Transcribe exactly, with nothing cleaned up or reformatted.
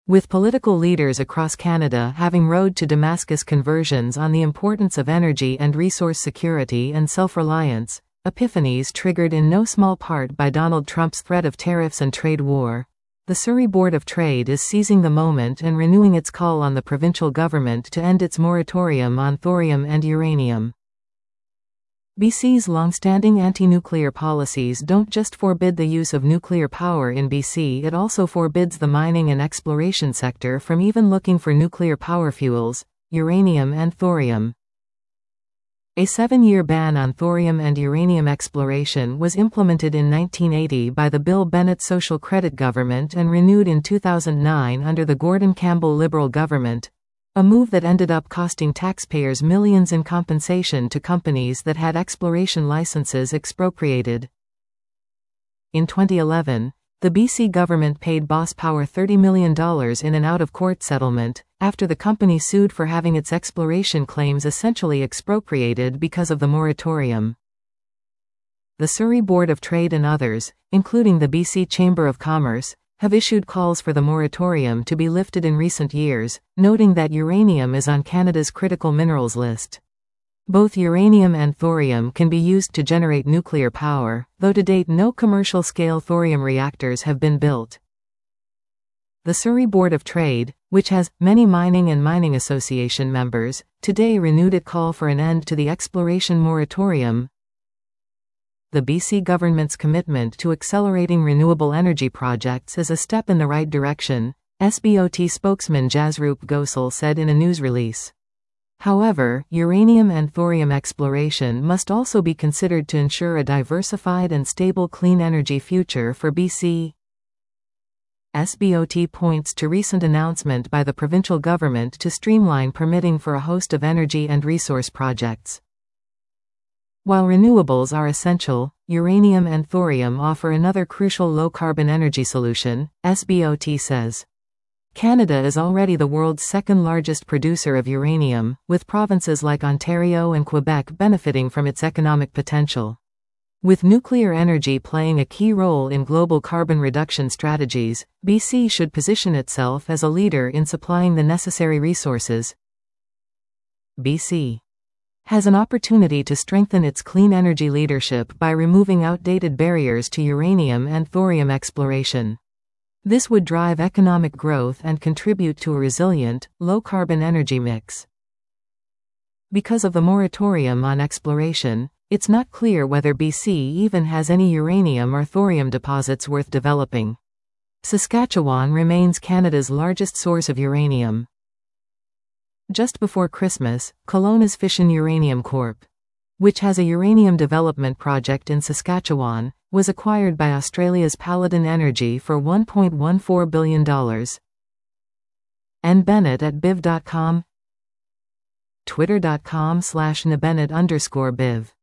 With political leaders across Canada having road to Damascus conversions on the importance of energy and resource security and self-reliance, epiphanies triggered in no small part by Donald Trump's threat of tariffs and trade war, the Surrey Board of Trade is seizing the moment and renewing its call on the provincial government to end its moratorium on thorium and uranium. B C's long-standing anti-nuclear policies don't just forbid the use of nuclear power in B C, it also forbids the mining and exploration sector from even looking for nuclear power fuels, uranium and thorium. A seven-year ban on thorium and uranium exploration was implemented in nineteen eighty by the Bill Bennett Social Credit Government and renewed in two thousand nine under the Gordon Campbell Liberal government, a move that ended up costing taxpayers millions in compensation to companies that had exploration licenses expropriated. In twenty eleven, the B C government paid Boss Power thirty million dollars in an out-of-court settlement, after the company sued for having its exploration claims essentially expropriated because of the moratorium. The Surrey Board of Trade and others, including the B C Chamber of Commerce, have issued calls for the moratorium to be lifted in recent years, noting that uranium is on Canada's critical minerals list. Both uranium and thorium can be used to generate nuclear power, though to date no commercial-scale thorium reactors have been built. The Surrey Board of Trade, which has many mining and mining association members, today renewed its call for an end to the exploration moratorium. The B C government's commitment to accelerating renewable energy projects is a step in the right direction, S B O T spokesman Jasroop Gosal said in a news release. However, uranium and thorium exploration must also be considered to ensure a diversified and stable clean energy future for B C. S B O T points to recent announcement by the provincial government to streamline permitting for a host of energy and resource projects. While renewables are essential, uranium and thorium offer another crucial low-carbon energy solution, S B O T says. Canada is already the world's second-largest producer of uranium, with provinces like Ontario and Quebec benefiting from its economic potential. With nuclear energy playing a key role in global carbon reduction strategies, B C should position itself as a leader in supplying the necessary resources. B C has an opportunity to strengthen its clean energy leadership by removing outdated barriers to uranium and thorium exploration. This would drive economic growth and contribute to a resilient, low-carbon energy mix. Because of the moratorium on exploration, it's not clear whether B C even has any uranium or thorium deposits worth developing. Saskatchewan remains Canada's largest source of uranium. Just before Christmas, Kelowna's Fission Uranium Corporation, which has a uranium development project in Saskatchewan, was acquired by Australia's Paladin Energy for one point one four billion dollars. N Bennett at biv dot com, twitter dot com slash nbennett underscore biv.